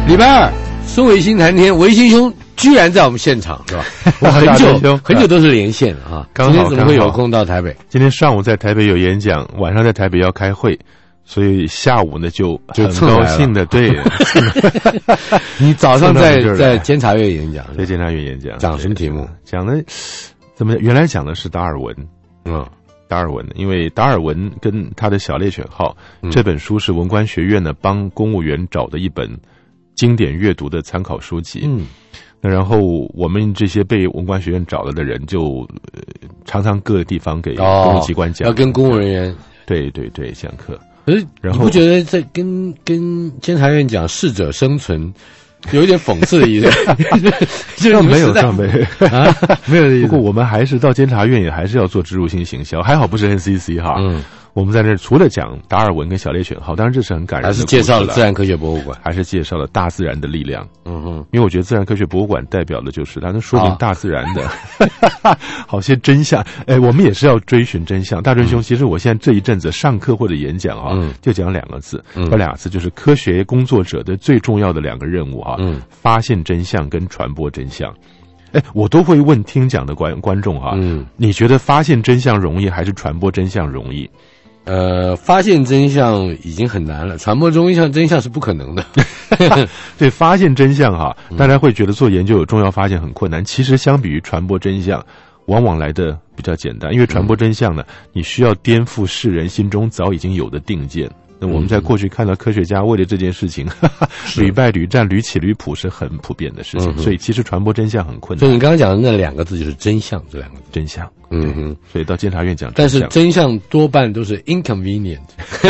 礼拜二，孙维新谈天，维新兄居然在我们现场，是吧？我很久都是连线了啊。今天怎么会有空到台北？ 今天上午在台北有演讲，晚上在台北要开会，所以下午呢就很高兴的对。 你早上在监察院演讲， 在监察院演讲， 讲什么题目？ 讲的怎么？原来讲的是达尔文，达尔文，因为达尔文跟他的小猎犬号这本书是文官学院呢帮公务员找的一本经典阅读的参考书籍。那然后我们这些被文官学院找了的人就常常各个地方给公务机关讲， 要跟公务人员对讲课。 可是你不觉得在跟监察院讲适者生存有一点讽刺的意思？ 就没有上辈啊，没有的意思。 不过我们还是到监察院也还是要做植入性行销，还好不是 NCC 哈。我们在那除了讲达尔文跟小猎犬号，当然这是很感人的， 还是介绍了自然科学博物馆， 还是介绍了大自然的力量。因为我觉得自然科学博物馆代表的就是它能说明大自然的好些真相。我们也是要追寻真相。大春兄，其实我现在这一阵子上课或者演讲就讲两个字，这两个字就是科学工作者的最重要的两个任务发现真相跟传播真相。我都会问听讲的观众你觉得发现真相容易还是传播真相容易？ 发现真相已经很难了，传播真相是不可能的。 对，发现真相大家会觉得做研究有重要发现很困难，其实相比于传播真相往往来的比较简单，因为传播真相呢，你需要颠覆世人心中早已经有的定见。那我们在过去看到科学家为了这件事情屡败屡战屡起屡谱是很普遍的事情，所以其实传播真相很困难。 所以你刚刚讲的那两个字就是真相，这两个字真相。所以到监察院讲真相，但是真相多半都是 inconvenient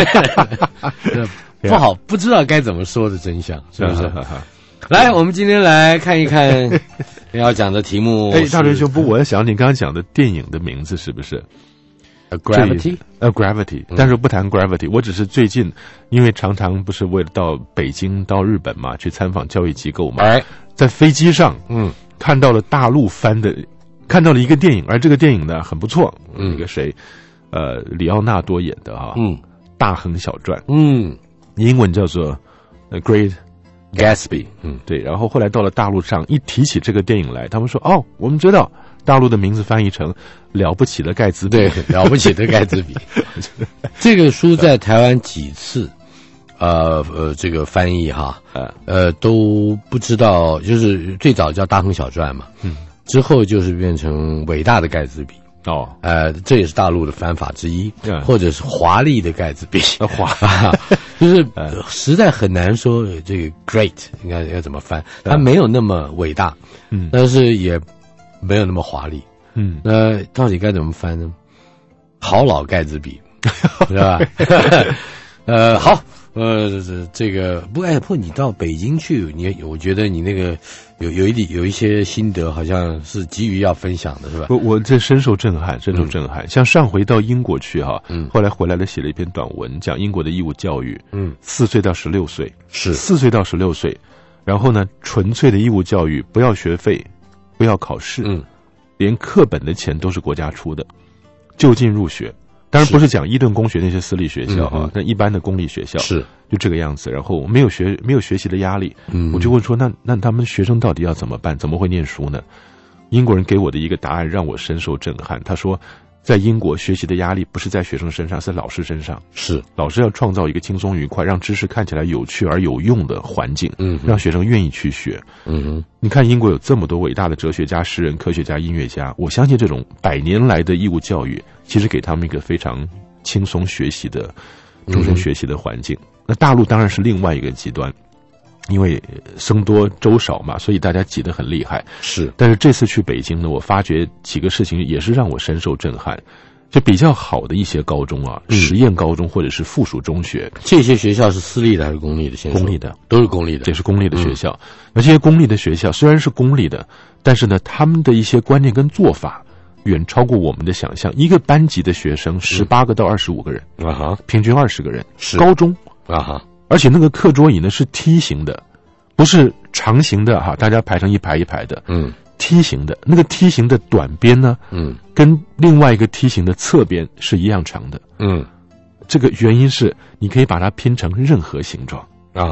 不好，不知道该怎么说的真相，是不是？来，我们今天来看一看要讲的题目。 大春兄，我要想你刚刚讲的电影的名字是不是？Gravity， 但是不谈 Gravity， 我只是最近因为常常不是为了到北京到日本嘛，去参访教育机构嘛，在飞机上看到了大陆翻的，看到了一个电影，而这个电影呢很不错，那个谁里奥纳多演的大亨小传，英文叫做 Great Gatsby， 对，然后后来到了大陆上一提起这个电影来，他们说我们知道大陆的名字翻译成了不起的盖茨比， 对，了不起的盖茨比。这个书在台湾几次这个翻译都不知道，就是最早叫大亨小传嘛，之后就是变成伟大的盖茨比。这也是大陆的翻法之一，或者是华丽的盖茨比，就是实在很难说这个 great 应该怎么翻，它没有那么伟大，但是也没有那么华丽，那到底该怎么翻呢？好老盖茨比，是吧？好，这个不过你到北京去，我觉得你那个有一些心得，好像是急于要分享的，是吧？ 我这深受震撼。像上回到英国去后来回来了，写了一篇短文，讲英国的义务教育，4岁到16岁，是4岁到16岁，然后呢，纯粹的义务教育，不要学费，不要考试，连课本的钱都是国家出的，就近入学。当然不是讲伊顿公学那些私立学校但一般的公立学校是就这个样子。然后没有学习的压力，我就问说，那他们学生到底要怎么办？怎么会念书呢？英国人给我的一个答案让我深受震撼。他说，在英国学习的压力不是在学生身上，是在老师身上。是老师要创造一个轻松愉快，让知识看起来有趣而有用的环境，让学生愿意去学。你看英国有这么多伟大的哲学家、诗人、科学家、音乐家，我相信这种100年来的义务教育，其实给他们一个非常轻松学习的、终身学习的环境。那大陆当然是另外一个极端。因为僧多粥少嘛，所以大家挤得很厉害。是，但是这次去北京呢，我发觉几个事情也是让我深受震撼。就比较好的一些高中实验高中或者是附属中学， 这些学校是私立的还是公立的？ 公立的， 都是公立的， 这是公立的学校。而这些公立的学校虽然是公立的，但是呢，他们的一些观念跟做法远超过我们的想象。一个班级的学生18个到25个人，平均20个人，是高中而且那个课桌椅呢是梯形的，不是长形的大家排成一排一排的，梯形的。那个梯形的短边呢，跟另外一个梯形的侧边是一样长的，这个原因是你可以把它拼成任何形状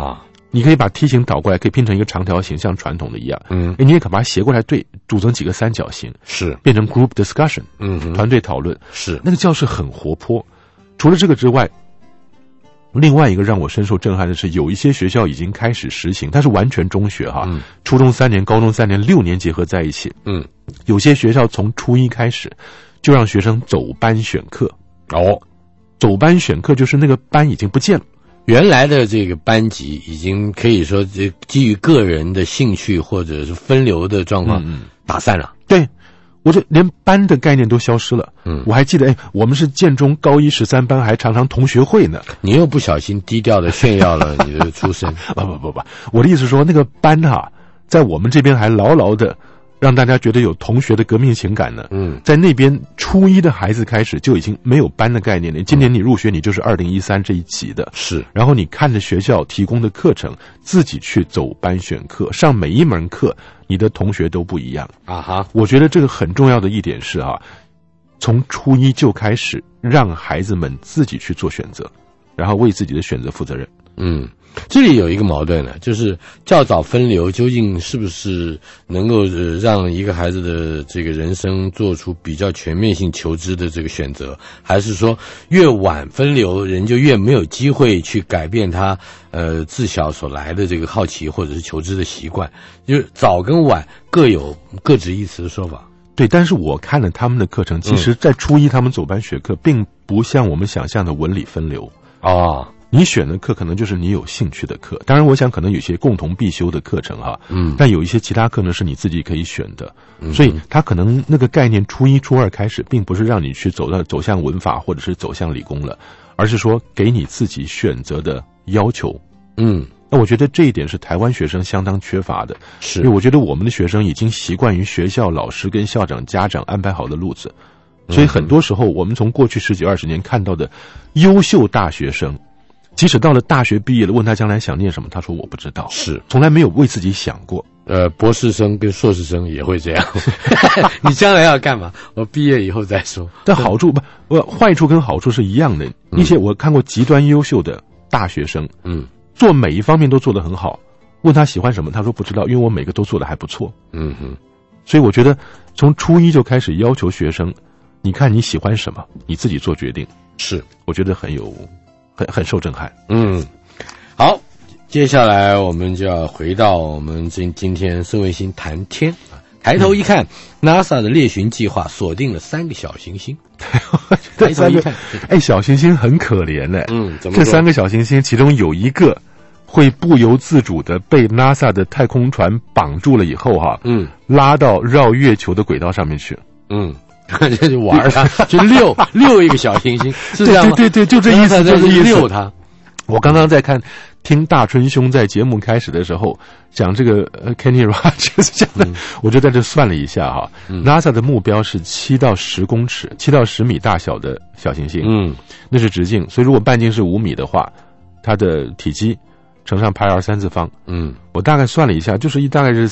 你可以把梯形倒过来，可以拼成一个长条形，像传统的一样。你也可把它斜过来对，组成几个三角形， 是变成 group discussion，团队讨论。 是那个教室很活泼。除了这个之外，另外一个让我深受震撼的是，有一些学校已经开始实行，它是完全中学哈，初中3年、高中3年，6年结合在一起。有些学校从初一开始就让学生走班选课。走班选课就是那个班已经不见了。 原来的这个班级已经可以说基于个人的兴趣或者是分流的状况打散了。 对，我就连班的概念都消失了。我还记得，我们是建中高一13班，还常常同学会呢。 你又不小心低调的炫耀了你的出身。 不，我的意思是说，那个班在我们这边还牢牢的让大家觉得有同学的革命情感呢。在那边初一的孩子开始就已经没有班的概念了。今年你入学，你就是2013这一级的。 是， 然后你看着学校提供的课程，自己去走班选课，上每一门课，你的同学都不一样啊哈。我觉得这个很重要的一点是从初一就开始让孩子们自己去做选择，然后为自己的选择负责任。 这里有一个矛盾呢，就是较早分流究竟是不是能够让一个孩子的这个人生做出比较全面性求知的这个选择，还是说越晚分流人就越没有机会去改变他自小所来的这个好奇或者是求知的习惯，就是早跟晚各有各执一词的说法。 对，但是我看了他们的课程，其实在初一他们走班学课并不像我们想象的文理分流你选的课可能就是你有兴趣的课，当然我想可能有些共同必修的课程但有一些其他课呢是你自己可以选的，所以他可能那个概念初一初二开始并不是让你去走向文法或者是走向理工了，而是说给你自己选择的要求。那我觉得这一点是台湾学生相当缺乏的，因为我觉得我们的学生已经习惯于学校老师跟校长家长安排好的路子，所以很多时候我们从过去10几20年看到的优秀大学生，即使到了大学毕业了，问他将来想念什么，他说我不知道，从来没有为自己想过。 博士生跟硕士生也会这样。你将来要干嘛？我毕业以后再说。 但好处坏处跟好处是一样的。一些我看过极端优秀的大学生，做每一方面都做得很好，问他喜欢什么，他说不知道，因为我每个都做得还不错。所以我觉得从初一就开始要求学生，你看你喜欢什么，你自己做决定。我觉得很受震撼。 好，接下来我们就要回到我们今天孙维新谈天。抬头一看，NASA 的猎寻计划锁定了3个小行星。抬头一看， 小行星很可怜嘞。 怎么说？ 这3个小行星其中有一个会不由自主的被 NASA 的太空船绑住了以后拉到绕月球的轨道上面去。 这就玩它，就溜一个小行星，是这样吗？ 对，就这意思，就是溜它。 我刚刚在听大春兄在节目开始的时候讲这个Kenny Rogers 讲的，我就在这算了一下NASA 的目标是7到10公尺，7到10米大小的小行星，那是直径，所以如果半径是5米的话，它的体积乘上派2三次方，我大概算了一下，就是大概是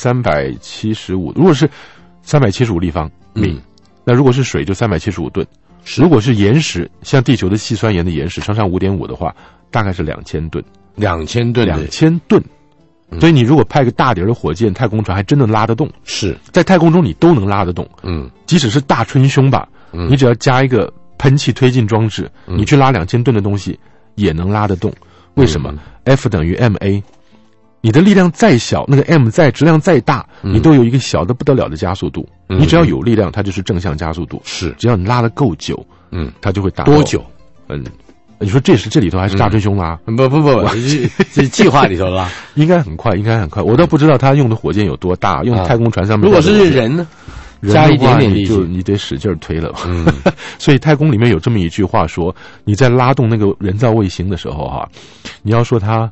375，如果是375立方米，那如果是水就375吨，如果是岩石，像地球的细酸盐的岩石乘上5.5的话，大概是2000吨。 2000 吨，所以你如果派个大点的火箭，太空船还真的拉得动。在太空中你都能拉得动。即使是大春兄吧，你只要加一个喷气推进装置，你去拉2000吨的东西也能拉得动。为什么？F 等于 ma， 你的力量再小，那个 m 质量再大，你都有一个小的不得了的加速度。你只要有力量，它就是正向加速度。只要你拉得够久，它就会达到。 多久？ 你说这里头还是大春兄拉？ 不，这计划里头拉， 应该很快。我倒不知道他用的火箭有多大，用太空船上面。 如果是人呢？加一点点力气， 你得使劲推了。所以太空里面有这么一句话说，你在拉动那个人造卫星的时候你要说它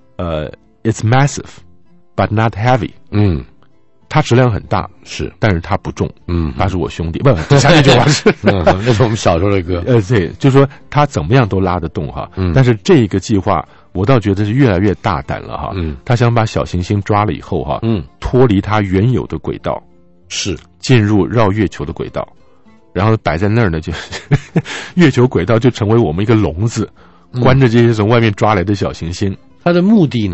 it's massive but not heavy。它质量很大，但是它不重。他是我兄弟，不，下一句话是那是我们小时候的歌。 对，就是说他怎么样都拉得动但是这个计划我倒觉得是越来越大胆了他想把小行星抓了以后脱离它原有的轨道，进入绕月球的轨道，然后摆在那儿呢，就月球轨道就成为我们一个笼子，关着这些从外面抓来的小行星。 它的目的呢？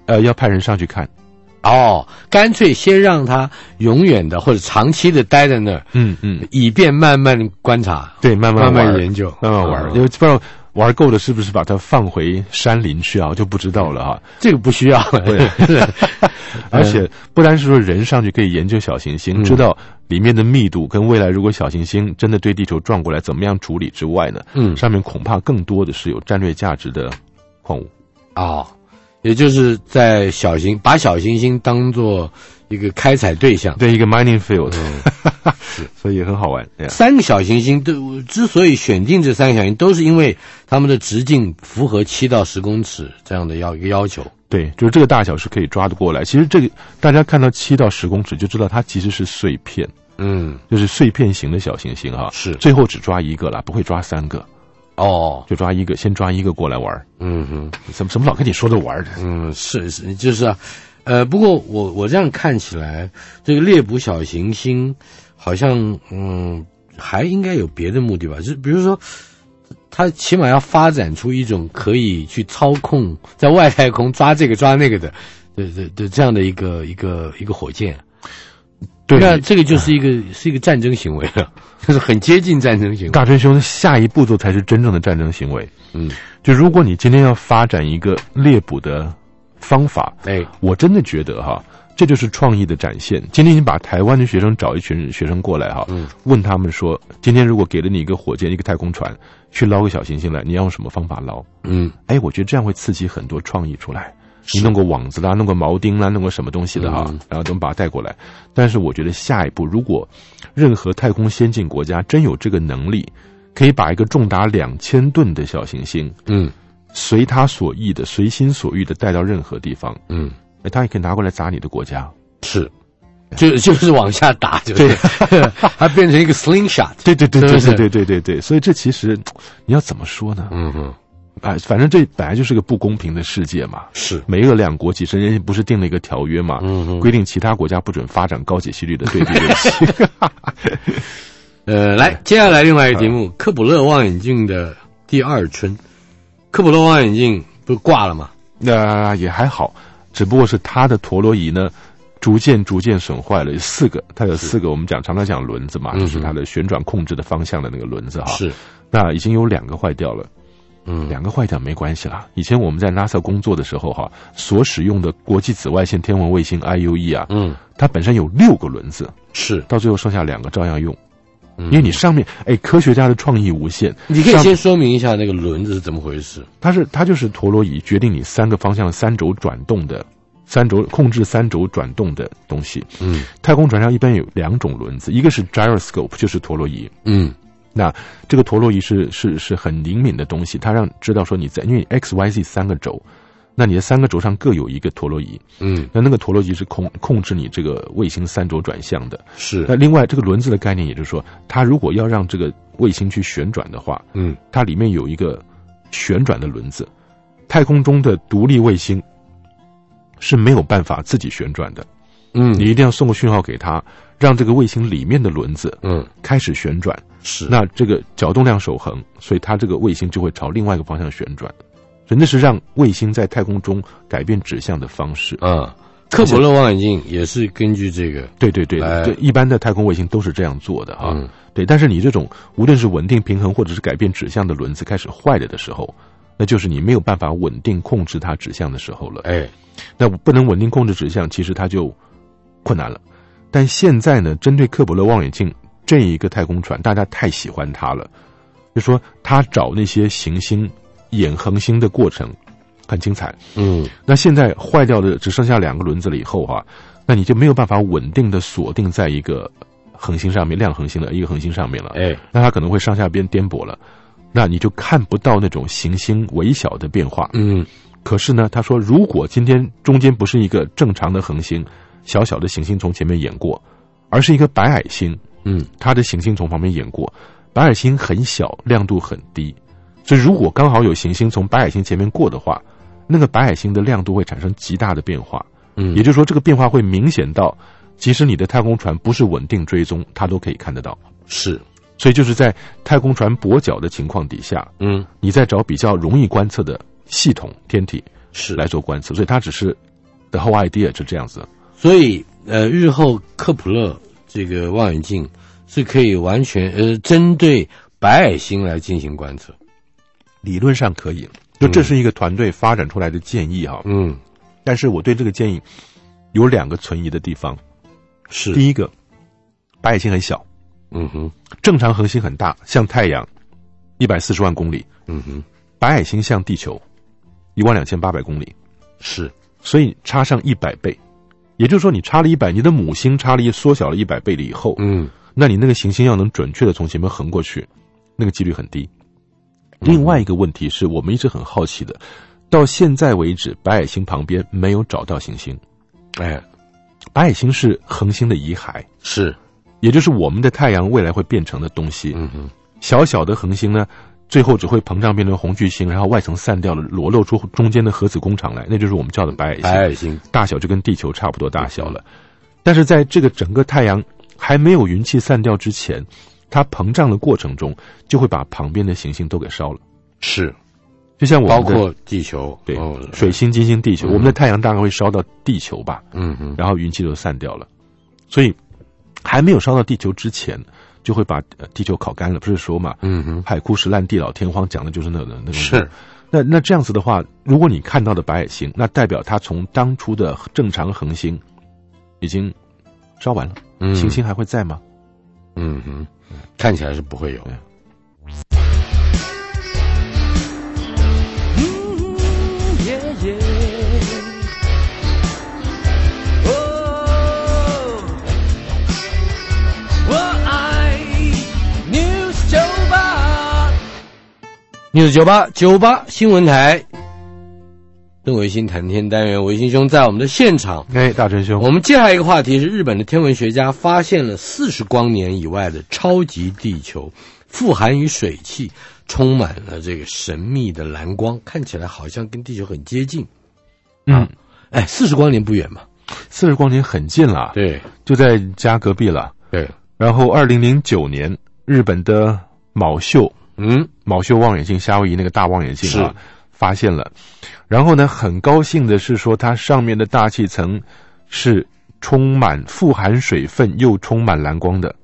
要派人上去看。 哦，干脆先让他永远的或者长期的待在那儿，以便慢慢观察， 对，慢慢研究， 慢慢玩，因为不知道玩够了是不是把它放回山林去啊，就不知道了哈。 这个不需要， 而且不单是说人上去可以研究小行星，知道里面的密度跟未来如果小行星真的对地球撞过来怎么样处理之外呢，上面恐怕更多的是有战略价值的矿物。 哦。也就是在把小行星当作一个开采对象， 对，一个 mining field，所以也很好玩。 3个小行星之所以选定这3个小行星，都是因为它们的直径符合7到10公尺这样的一个要求。 对，就是这个大小是可以抓得过来。其实这个大家看到7到10公尺就知道它其实是碎片，就是碎片型的小行星哈。 是，最后只抓1个啦，不会抓3个。 哦， 就抓1个，先抓1个过来玩。怎么老跟你说着玩的？ 是，就是啊，不过我这样看起来，这个猎捕小行星好像还应该有别的目的吧？就是比如说，它起码要发展出一种可以去操控在外太空抓这个抓那个的这样的一个火箭。 对， 那这个就是一个战争行为了，就是很接近战争行为。 大春兄，下一步骤才是真正的战争行为。就如果你今天要发展一个猎捕的方法，我真的觉得哈，这就是创意的展现。今天你把台湾的学生找一群学生过来哈，问他们说，今天如果给了你一个火箭、一个太空船，去捞个小行星来，你要用什么方法捞？我觉得这样会刺激很多创意出来。你弄个网子啦，弄个铆钉啦，弄个什么东西的哈，然后咱们把它带过来。但是我觉得下一步，如果任何太空先进国家真有这个能力，可以把一个重达2000吨的小行星，随他所意的、随心所欲的带到任何地方，他也可以拿过来砸你的国家。 是，就是往下打，对，它变成一个 slingshot。 对。所以这其实你要怎么说呢？反正这本来就是个不公平的世界嘛。 是， 美俄两国几十年前不是定了一个条约嘛？规定其他国家不准发展高解析率的对地卫星。 来，接下来另外一个题目，科普勒望远镜的第2春。科普勒望远镜不是挂了吗？ 也还好，只不过是它的陀螺仪呢，逐渐损坏了，4个，它有4个，我们常常讲轮子嘛，就是它的旋转控制的方向的那个轮子哈。 是， 那已经有2个坏掉了。2个坏掉没关系啦。以前我们在 NASA 工作的时候哈，所使用的国际紫外线天文卫星 IUE 啊，它本身有6个轮子， 是， 到最后剩下2个照样用。因为你上面科学家的创意无限。 你可以先说明一下那个轮子是怎么回事。 它就是陀螺仪决定你3个方向3轴转动的控制3轴转动的东西。太空船上一般有2种轮子，一个是 gyroscope， 就是陀螺仪。那这个陀螺仪是很灵敏的东西，它让知道说你在，因为 XYZ 3个轴，那你的3个轴上各有一个陀螺仪。那个陀螺仪是控制你这个卫星3轴转向的。 是。 那另外这个轮子的概念，也就是说，它如果要让这个卫星去旋转的话，它里面有一个旋转的轮子。太空中的独立卫星是没有办法自己旋转的。你一定要送个讯号给它，让这个卫星里面的轮子开始旋转。 是， 那这个角动量守恒，所以它这个卫星就会朝另外一个方向旋转。所以那是让卫星在太空中改变指向的方式。 科普勒望远镜也是根据这个。 对，一般的太空卫星都是这样做的哈。对，但是你这种无论是稳定平衡或者是改变指向的轮子开始坏了的时候，那就是你没有办法稳定控制它指向的时候了。那不能稳定控制指向，其实它就困难了。但现在呢，针对科普勒望远镜这一个太空船，大家太喜欢它了，就说它找那些行星演恒星的过程很精彩。那现在坏掉的只剩下2个轮子了以后啊，那你就没有办法稳定的锁定在一个恒星上面，亮恒星的一个恒星上面了。那它可能会上下边颠簸了，那你就看不到那种行星微小的变化。可是呢，他说如果今天中间不是一个正常的恒星，小小的行星从前面演过，而是一个白矮星，它的行星从旁边演过，白矮星很小，亮度很低，所以如果刚好有行星从白矮星前面过的话，那个白矮星的亮度会产生极大的变化。也就是说这个变化会明显到即使你的太空船不是稳定追踪，它都可以看得到。 是， 所以就是在太空船跛脚的情况底下，你在找比较容易观测的系统天体是来做观测，所以它只是 The whole idea 是这样子。 所以日后克普勒这个望远镜是可以完全针对白矮星来进行观测， 理论上可以。就这是一个团队发展出来的建议哈。但是我对这个建议有2个存疑的地方。 是第一个，白矮星很小。正常恒星很大，像太阳140万公里。白矮星像地球12800公里。 是， 所以差上100倍。也就是说你差了100，你的母星缩小了100倍了以后，那你那个行星要能准确的从前面横过去，那个几率很低。另外一个问题是我们一直很好奇的，到现在为止白矮星旁边没有找到行星。白矮星是恒星的遗骸， 是， 也就是我们的太阳未来会变成的东西。小小的恒星呢，最后只会膨胀变成红巨星，然后外层散掉了，裸露出中间的核子工厂来，那就是我们叫的白矮星。 白矮星大小就跟地球差不多大小了。但是在这个整个太阳还没有云气散掉之前，它膨胀的过程中就会把旁边的行星都给烧了。 是， 就像我们包括地球， 对，水星、金星、地球，我们的太阳大概会烧到地球吧。然后云气都散掉了，所以还没有烧到地球之前，就会把地球烤干了。不是说嘛，海枯石烂，地老天荒，讲的就是那个。 是， 那这样子的话，如果你看到的白矮星，那代表它从当初的正常恒星已经烧完了，行星还会在吗？ 看起来是不会有。News 98新闻台，邓维新谈天单元，维新兄在我们的现场。 大真兄， 我们接下来一个话题是日本的天文学家发现了40光年以外的超级地球，富含于水汽，充满了这个神秘的蓝光，看起来好像跟地球很接近。40光年不远嘛 ，40光年很近了， 对， 就在家隔壁了。 对， 然后2009年，日本的卯秀望远镜，夏威夷那个大望远镜啊，发现了。然后呢，很高兴的是说，它上面的大气层是充满富含水分又充满蓝光的。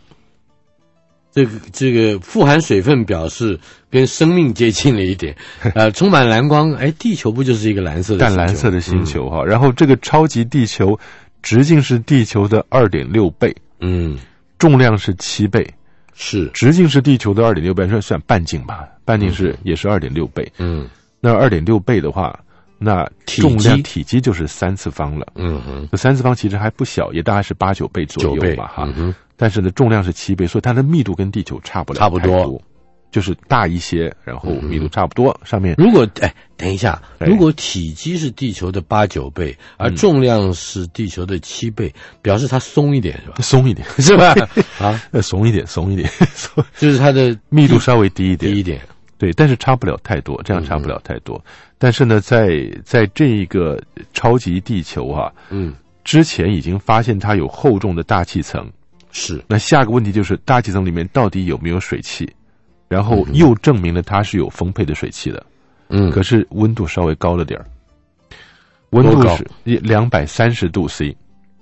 这个富含水分表示跟生命接近了一点，充满蓝光，地球不就是一个蓝色的星球， 淡蓝色的星球哈。然后这个超级地球直径是地球的2.6倍，重量是7倍。 是， 直径是地球的2.6倍，算半径吧，半径也是2.6倍。那2.6倍的话，那重量体积就是3次方了。这3次方其实还不小，也大概是8、9倍左右吧哈。但是呢，重量是7倍，所以它的密度跟地球差不了太多，就是大一些，然后密度差不多。上面如果等一下，如果体积是地球的8、9倍，而重量是地球的7倍，表示它松一点是吧？ 松一点是吧？ 松一点， 就是它的密度稍微低一点。 对，但是差不了太多，这样差不了太多。但是呢，在这一个超级地球啊，之前已经发现它有厚重的大气层。 是， 那下个问题就是大气层里面到底有没有水汽？然后又证明了它是有丰沛的水汽的。可是温度稍微高了点儿，温度是230度 C。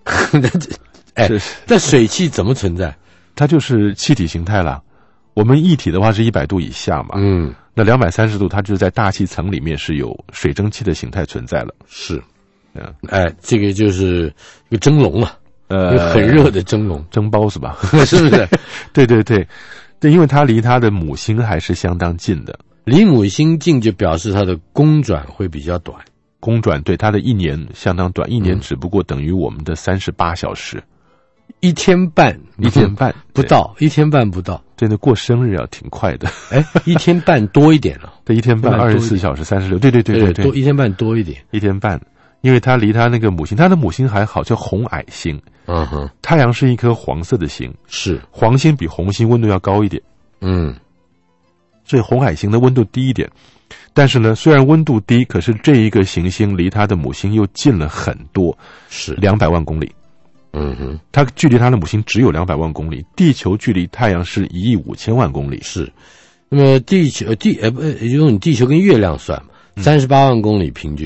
这水汽怎么存在？ 它就是气体形态啦。我们液体的话是100度以下嘛，那230度它就是在大气层里面是有水蒸气的形态存在了。 是，这个就是一个蒸笼了，很热的蒸笼， 蒸包子吧， 是不是？ 对，因为它离它的母星还是相当近的， 离母星近就表示它的公转会比较短。 公转对它的1年相当短，1年只不过等于我们的38小时。 1天半不到，1天半不到。 对，那过生日要挺快的。 1天半多一点了。 对，1天半24小时36。对， 多1天半多一点。 1天半，因为它离它那个母星，它的母星还好，叫红矮星。太阳是一颗黄色的星， 是黄星比红星温度要高一点。所以红矮星的温度低一点。但是呢，虽然温度低，可是这一个行星离它的母星又近了很多， 是 200万公里。它距离它的母星只有200万公里，地球距离太阳是1亿5千万公里。 是，那么用你地球跟月亮算嘛，38万公里平均，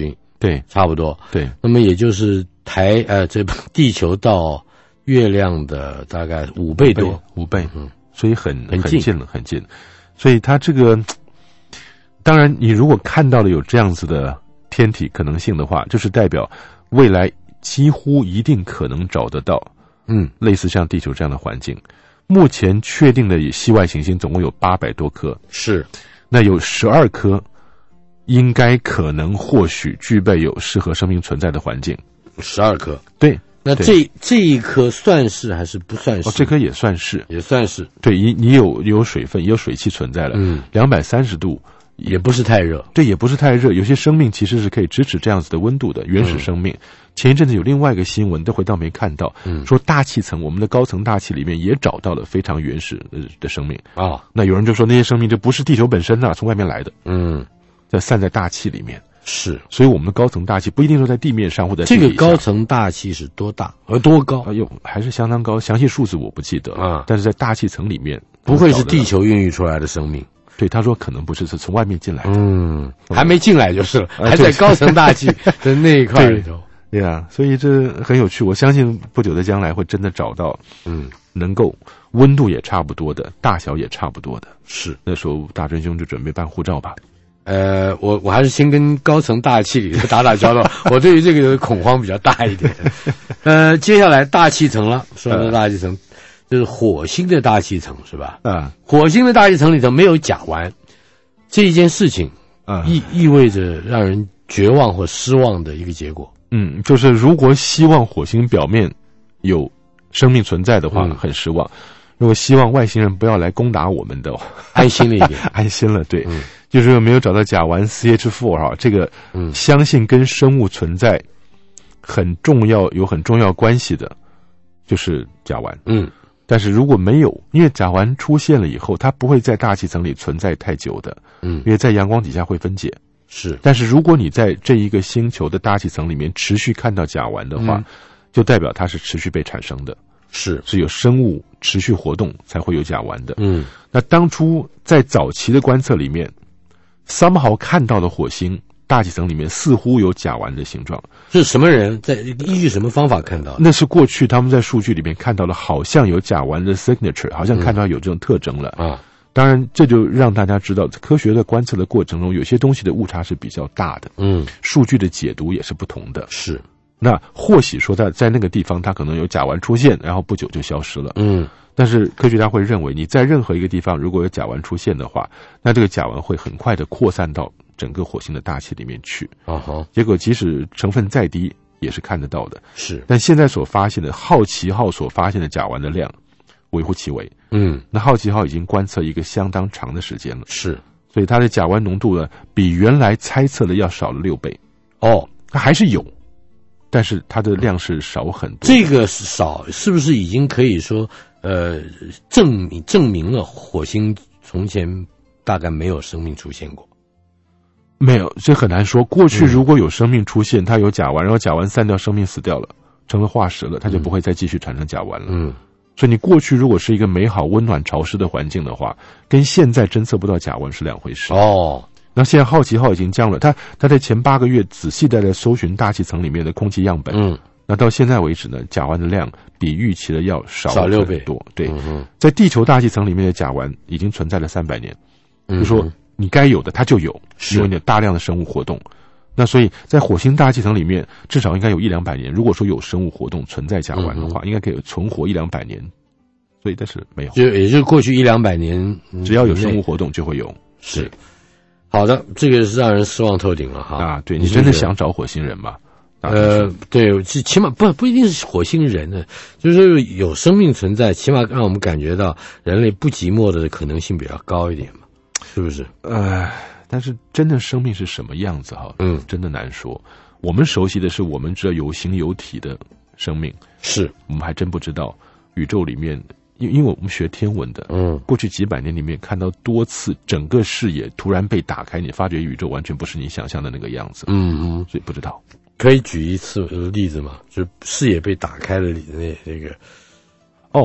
对， 差不多。 对， 那么也就是这地球到月亮的大概5倍多 ，5倍，所以很近了，很近。所以它这个，当然你如果看到了有这样子的天体可能性的话，就是代表未来几乎一定可能找得到，类似像地球这样的环境。目前确定的系外行星总共有800多颗， 是， 那有12颗应该可能或许具备有适合生命存在的环境。 12颗， 对。 那这一颗算是还是不算是？ 这颗也算是， 也算是。 对，你有水分，也有水汽存在了。230度也不是太热， 对，也不是太热。有些生命其实是可以支持这样子的温度的，原始生命。前一阵子有另外一个新闻，这回倒没看到，说大气层，我们的高层大气里面也找到了非常原始的生命啊。那有人就说那些生命这不是地球本身从外面来的，在散在大气里面。 是， 所以我们的高层大气不一定说在地面上或者这个高层大气是多大多高？ 还是相当高，详细数字我不记得啊。但是在大气层里面， 不会是地球孕育出来的生命？ 对，他说可能不是，是从外面进来的。 还没进来就是了，还在高层大气的那一块里头。 对啊，所以这很有趣。我相信不久的将来会真的找到，能够温度也差不多的，大小也差不多的。 是，那时候大真兄就准备办护照吧。 我还是先跟高层大气里打交道，我对于这个恐慌比较大一点。接下来大气层了，说到大气层，就是火星的大气层是吧？火星的大气层里头没有甲烷，这一件事情意味着让人绝望或失望的一个结果。 就是如果希望火星表面有生命存在的话，很失望。如果希望外星人不要来攻打我们的， 安心了一点， 安心了。对，就是没有找到甲烷 CH4 这个，相信跟生物存在有很重要关系的，就是甲烷。但是如果没有，因为甲烷出现了以后，它不会在大气层里存在太久的，因为在阳光底下会分解。 是， 但是如果你在这一个星球的大气层里面持续看到甲烷的话，就代表它是持续被产生的。是有生物持续活动才会有甲烷的。那当初在早期的观测里面，somehow看到的火星大气层里面似乎有甲烷的形状。 是什么人在依据什么方法看到的？ 那是过去他们在数据里面看到了，好像有甲烷的 signature， 好像看到有这种特征了啊。当然，这就让大家知道，科学的观测的过程中，有些东西的误差是比较大的。数据的解读也是不同的。 是。 那或许说在那个地方它可能有甲烷出现，然后不久就消失了。但是科学家会认为，你在任何一个地方如果有甲烷出现的话，那这个甲烷会很快的扩散到整个火星的大气里面去。结果即使成分再低，也是看得到的。 是。 但现在所发现的好奇号所发现的甲烷的量微乎其微。那好奇号已经观测一个相当长的时间了。 是。 所以它的甲烷浓度呢，比原来猜测的要少了6倍。它还是有。但是它的量是少很多。 这个少是不是已经可以说证明了火星从前大概没有生命出现过？ 没有，这很难说。过去如果有生命出现，它有甲烷，然后甲烷散掉，生命死掉了，成了化石了，它就不会再继续产生甲烷了。所以你过去如果是一个美好、温暖、潮湿的环境的话，跟现在侦测不到甲烷是两回事。那现在好奇号已经降了，它在前8个月仔细的在搜寻大气层里面的空气样本。那到现在为止呢，甲烷的量比预期的要少 6倍多。对，在地球大气层里面的甲烷已经存在了300年。就说你该有的它就有，因为你有大量的生物活动。那所以在火星大气层里面，至少应该有100-200年。如果说有生物活动存在甲烷的话，应该可以存活100-200年。所以但是没有， 也就是过去100-200年， 只要有生物活动就会有。 是。好的，这个是让人失望透顶了哈。 对，你真的想找火星人吗？ 对，起码不一定是火星人呢，就是有生命存在，起码让我们感觉到人类不寂寞的可能性比较高一点嘛，是不是？ 但是真的生命是什么样子哈？真的难说。我们熟悉的是我们知道有形有体的生命， 是我们还真不知道宇宙里面。因为我们学天文的，过去几百年里面看到多次整个视野突然被打开，你发觉宇宙完全不是你想象的那个样子。所以不知道。 可以举一次例子吗？就是视野被打开的那个。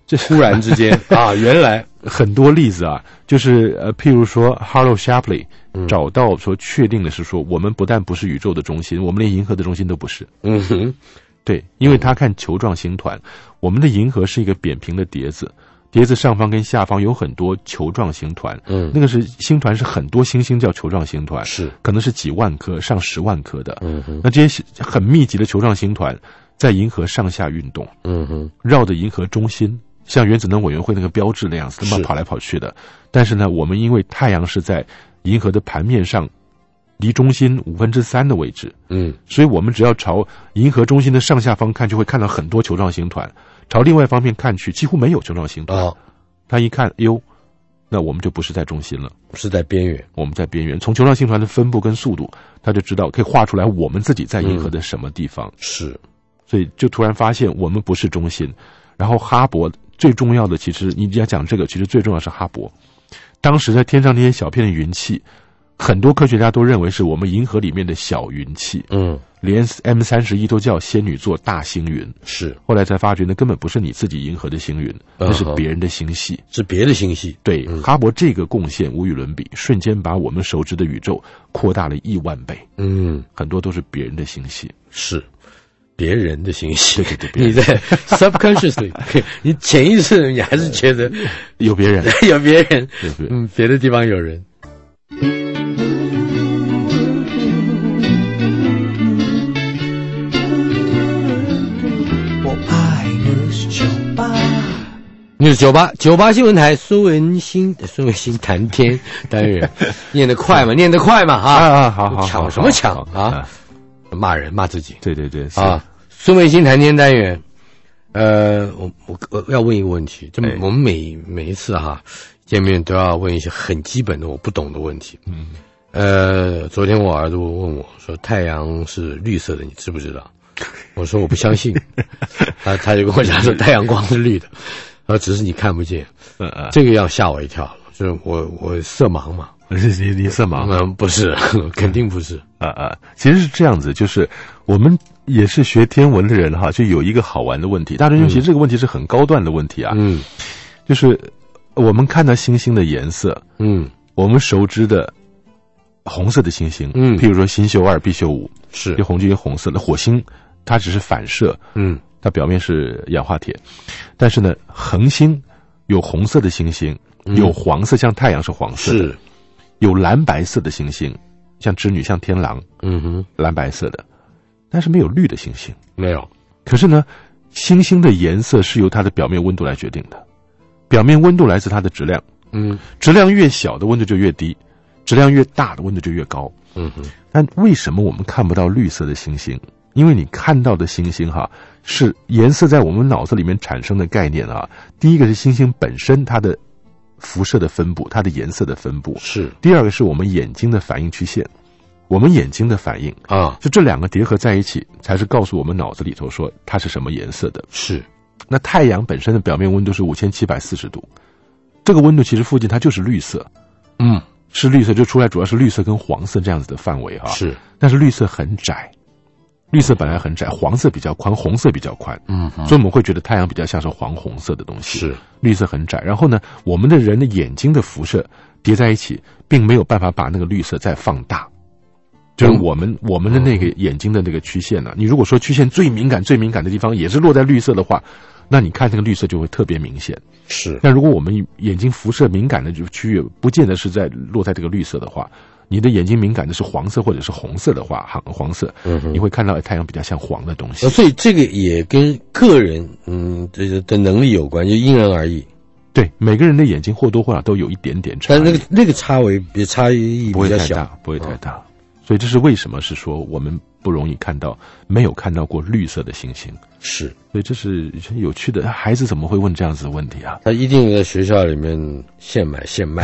这忽然之间啊，原来很多例子啊，就是譬如说 Harlow Shapley 找到说确定的是说，我们不但不是宇宙的中心，我们连银河的中心都不是。 嗯哼， 对，因为他看球状星团，我们的银河是一个扁平的碟子。碟子上方跟下方有很多球状星团，那个是星团是很多星星叫球状星团， 是可能是几万颗、上10万颗的。那这些很密集的球状星团在银河上下运动，绕着银河中心，像原子能委员会那个标志那样子，那么跑来跑去的。但是呢，我们因为太阳是在银河的盘面上，离中心3/5的位置，所以我们只要朝银河中心的上下方看，就会看到很多球状星团。朝另外一方面看去，几乎没有球状星团。他一看，哟，那我们就不是在中心了， 是在边缘。 我们在边缘。从球状星团的分布跟速度，他就知道可以画出来我们自己在银河的什么地方。 是， 所以就突然发现我们不是中心。然后哈勃最重要的，其实你要讲这个，其实最重要是哈勃。当时在天上那些小片的云气，很多科学家都认为是我们银河里面的小云气。连 M31都叫仙女座大星云， 是后来才发觉那根本不是你自己银河的星云，那是别人的星系， 是别的星系。 对，哈勃这个贡献无与伦比，瞬间把我们熟知的宇宙扩大了1万倍。很多都是别人的星系， 是别人的星系。 对， 你在 subconsciously， 你潜意识你还是觉得有别人， 有别人，别的地方有人。News 98新闻台孙文新谈天单元，念得快嘛好， 抢什么抢啊？骂人骂自己。 对啊，孙文新谈天单元，我要问一个问题，就我们每一次见面都要问一些很基本的我不懂的问题。昨天我儿子问我说太阳是绿色的，你知不知道？我说我不相信。他就跟我讲说太阳光是绿的。只是你看不见，这个要吓我一跳。就是我色盲嘛？ 你色盲？ 不是，肯定不是。 其实是这样子，就是我们也是学天文的人就有一个好玩的问题。大专其实这个问题是很高段的问题啊。就是我们看到星星的颜色，我们熟知的红色的星星，譬如说星宿2、毕宿5，是就红就红色的火星，它只是反射，它表面是氧化铁，但是呢，恒星有红色的星星，有黄色，像太阳是黄色的，有蓝白色的星星，像织女，像天狼，蓝白色的，但是没有绿的星星， 没有。 可是呢，星星的颜色是由它的表面温度来决定的，表面温度来自它的质量，质量越小的温度就越低，质量越大的温度就越高，但为什么我们看不到绿色的星星？因为你看到的星星是颜色在我们脑子里面产生的概念第一个是星星本身它的辐射的分布，它的颜色的分布是。 第二个是我们眼睛的反应曲线，我们眼睛的反应就这两个叠合在一起，才是告诉我们脑子里头说它是什么颜色的。 是。 那太阳本身的表面温度是5740度，这个温度其实附近它就是绿色，是绿色，就出来主要是绿色跟黄色这样子的范围是。 但是绿色很窄。绿色本来很窄，黄色比较宽，红色比较宽，所以我们会觉得太阳比较像是黄红色的东西。 是， 绿色很窄。然后呢，我们的人的眼睛的辐射叠在一起，并没有办法把那个绿色再放大。就是我们的那个眼睛的那个曲线你如果说曲线最敏感的地方也是落在绿色的话，那你看这个绿色就会特别明显。 是。 但如果我们眼睛辐射敏感的区域不见得是落在这个绿色的话，你的眼睛敏感的是黄色或者是红色的话，黄色，你会看到太阳比较像黄的东西。 所以这个也跟个人的能力有关，就因人而异。 对，每个人的眼睛或多或少都有一点点差异， 但那个差异比较小， 不会太大。所以这是为什么是说我们不容易没有看到过绿色的星星。 是。 所以这是有趣的，孩子怎么会问这样子的问题啊？ 他一定在学校里面现买现卖。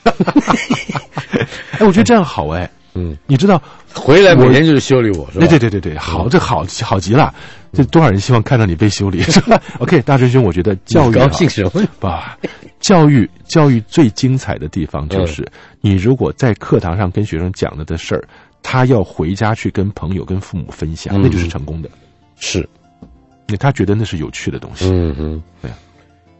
我觉得这样好你知道回来每天就是修理我，是吧？ 对，好，这好极了，这多少人希望看到你被修理，是吧？OK， 大师兄，我觉得教育高兴什么吧？教育最精彩的地方就是，你如果在课堂上跟学生讲了的事儿，他要回家去跟朋友、跟父母分享，那就是成功的。 是， 他觉得那是有趣的东西。 对。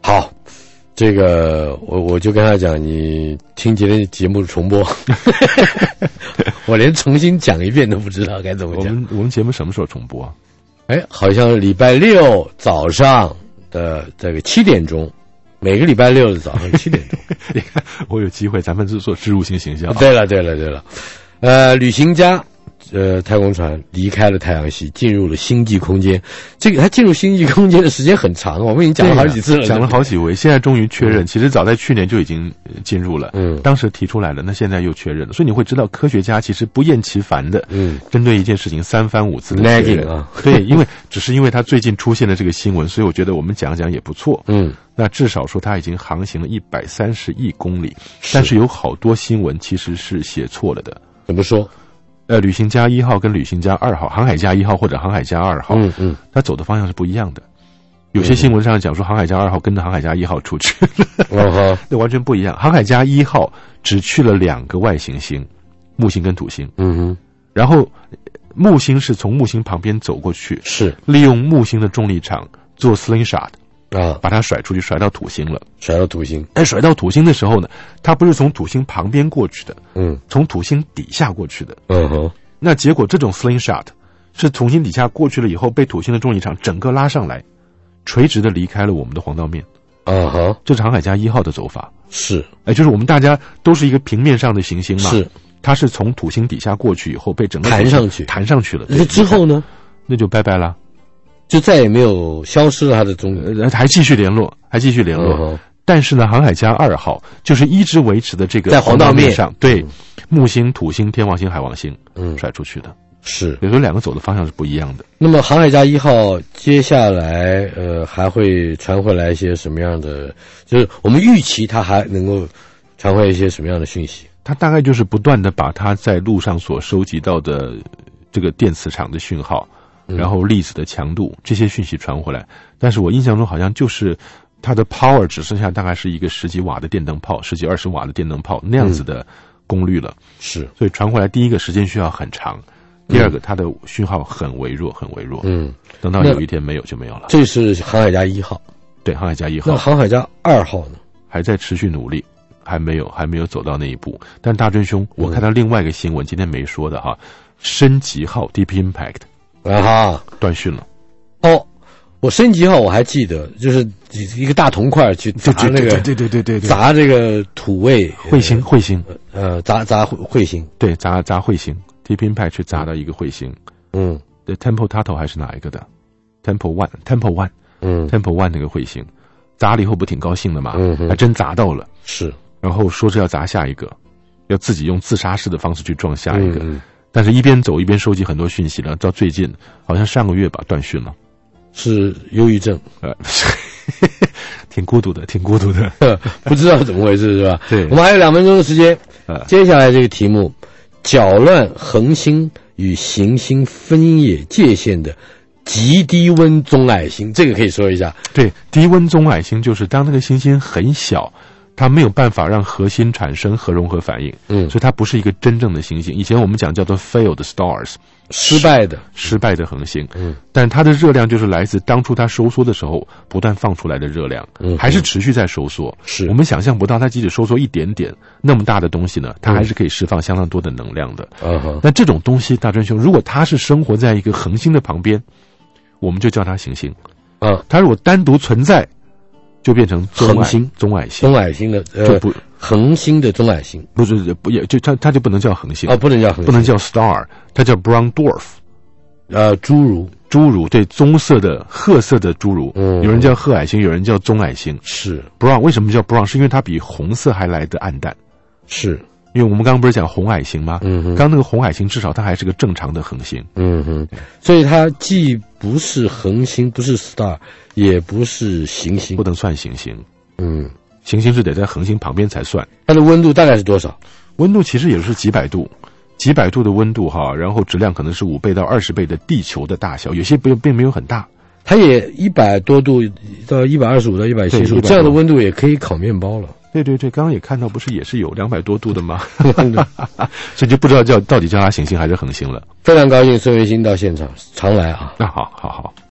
好，这个我就跟他讲，你听今天节目重播，我连重新讲一遍都不知道该怎么讲。 我们节目什么时候重播啊？ 好像礼拜六早上的这个7点钟，每个礼拜六的早上7点钟。 你看，我有机会，咱们做植入性形象。 对了，旅行家。太空船离开了太阳系，进入了星际空间。这个它进入星际空间的时间很长，我们已经讲了好几次了， 讲了好几回，现在终于确认。其实早在去年就已经进入了，当时提出来了，那现在又确认了。所以你会知道，科学家其实不厌其烦的，针对一件事情3番5次的确认啊。对，只是因为他最近出现了这个新闻，所以我觉得我们讲讲也不错。那至少说他已经航行了130亿公里，但是有好多新闻其实是写错了的。 怎么说？ 旅行家1号跟旅行家2号，航海家1号或者航海家2号，它走的方向是不一样的。有些新闻上讲说航海家2号跟着航海家1号出去了，那完全不一样。航海家1号只去了2个外行星，木星跟土星。然后木星是从木星旁边走过去，是利用木星的重力场做 slingshot。把它甩出去，甩到土星了。但甩到土星的时候呢，它不是从土星旁边过去的，从土星底下过去的。那结果这种 slingshot 是土星底下过去了以后，被土星的重力场整个拉上来，垂直的离开了我们的黄道面。这是航海家1号的走法。是，就是我们大家都是一个平面上的行星嘛。是，它是从土星底下过去以后，被整个弹上去了。那之后呢？那就拜拜了。 就再也没有消失了他的踪影， 还继续联络。但是呢，航海家2号就是一直维持的这个在黄道面上， 对，木星、土星、天王星、海王星，甩出去的。是，有时候2个走的方向是不一样的。 那么航海家1号接下来还会传回来一些什么样的？就是我们预期它还能够传回一些什么样的讯息？ 它大概就是不断的把它在路上所收集到的这个电磁场的讯号。然后粒子的强度这些讯息传回来，但是我印象中好像就是它的 power 只剩下大概是一个10几瓦的电灯泡，10几20瓦的电灯泡那样子的功率了。是，所以传回来第一个时间需要很长，第二个它的讯号很微弱。等到有一天没有就没有了。 这是航海家1号。 对，航海家1号。 那航海家2号呢？ 还在持续努力，还没有走到那一步。但大真兄，我看到另外一个新闻，今天没说的哈，升级号 Deep Impact。断讯了。 我升级号我还记得，就是一个大铜块去砸那个，对，砸这个土卫彗星， 砸彗星， 对，砸彗星 ，Deep Impact 去砸到一个彗星。对 ，Temple Tato 还是哪一个的 ？Temple One， 那个彗星，砸了以后不挺高兴的吗？还真砸到了。是，然后说是要砸下一个，要自己用自杀式的方式去撞下一个。但是一边走一边收集很多讯息了，到最近好像上个月吧断讯了， 是忧郁症， 挺孤独的， 不知道怎么回事是吧？ 对， 我们还有2分钟的时间，接下来这个题目，搅乱恒星与行星分野界限的极低温棕矮星，这个可以说一下。 对，低温棕矮星就是当那个星星很小。它没有办法让核心产生核融合反应，所以它不是一个真正的行星。以前我们讲叫做 failed stars， 失败的恒星，但它的热量就是来自当初它收缩的时候不断放出来的热量，还是持续在收缩。是我们想象不到，它即使收缩一点点，那么大的东西呢，它还是可以释放相当多的能量的。那这种东西，大真兄，如果它是生活在一个恒星的旁边，我们就叫它行星。它如果单独存在，就变成棕矮星的就不恒星的棕矮星， 也就它就不能叫恒星不能叫恒星， 不能叫 star， 它叫 brown dwarf， 侏儒，对，棕色的褐色的侏儒，有人叫褐矮星，有人叫棕矮星。是 brown， 为什么叫 brown？ 是因为它比红色还来得暗淡。是因为我们刚刚不是讲红矮星吗？刚那个红矮星至少它还是个正常的恒星。 所以它既不是恒星，不是 star， 也不是行星， 不能算行星。行星是得在恒星旁边才算。 它的温度大概是多少？ 温度其实也是几百度的温度哈，然后质量可能是5倍到20倍的地球的大小，有些并没有很大。 它也100多度到125到170度，这样的温度也可以烤面包了。 对，刚刚也看到，不是也是有200多度的吗？所以就不知道到底叫它行星还是恒星了。 非常高兴孙维新到现场，常来啊。 那好。